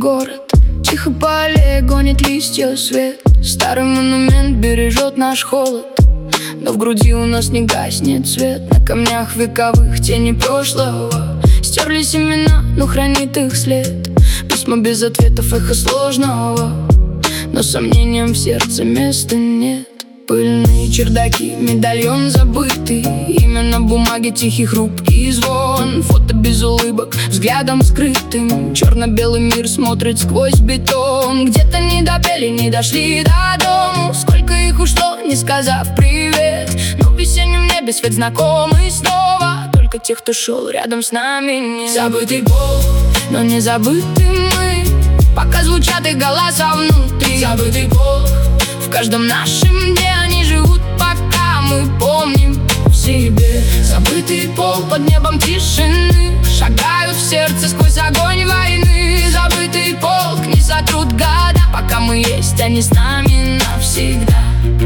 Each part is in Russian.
город. Тихо по аллее гонит листья свет. Старый монумент бережет наш холод, но в груди у нас не гаснет свет. На камнях вековых тени прошлого стерлись имена, но хранит их след. Письма без ответов, эхо сложного, но сомнениям в сердце места нет. Пыльные чердаки, медальон забытый, имя на бумаге, тихий хрупкий звон. Фото без улыбок, взглядом скрытым, черно-белый мир смотрит сквозь бетон. Где-то не допели, не дошли до дому, сколько их ушло, не сказав привет. Но в весеннем небе свет знакомый снова, только тех, кто шел рядом с нами, нет. Забытый пол, но не забыты мы, пока звучат их голоса внутри. Забытый пол, в каждом нашем дне они живут, пока мы помним в себе. Забытый пол под небом тишины шагают в сердце сквозь огонь войны. Забытый полк не сотрут года, пока мы есть, они с нами навсегда.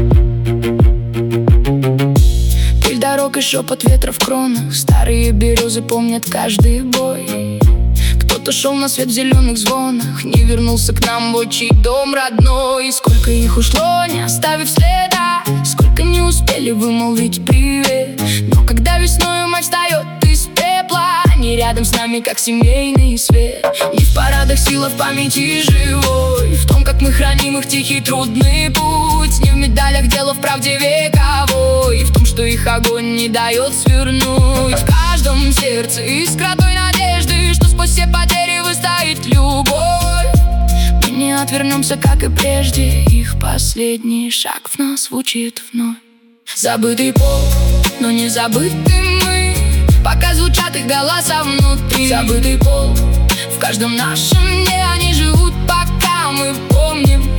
Пыль дорог и шепот ветра в кронах, старые березы помнят каждый бой. Кто-то шел на свет в зеленых звонах, не вернулся к нам в отчий дом родной. Сколько их ушло, не оставив следа, сколько не успели вымолвить привет. Но когда весною мать встает из пепла, они рядом с нами, как семейный свет. Не в парадах сила, в памяти живой, в том, как мы храним их тихий трудный путь. Не в медалях, дело в правде вековой, в том, что их огонь не дает свернуть. В каждом сердце искра той надежды, что сквозь все потери выстоит любовь. Мы не отвернемся, как и прежде, их последний шаг в нас звучит вновь. Забытый пол, но не забыты мы, пока звучат их голоса внутри. Забытый пол, в каждом нашем дне они живут, пока мы помним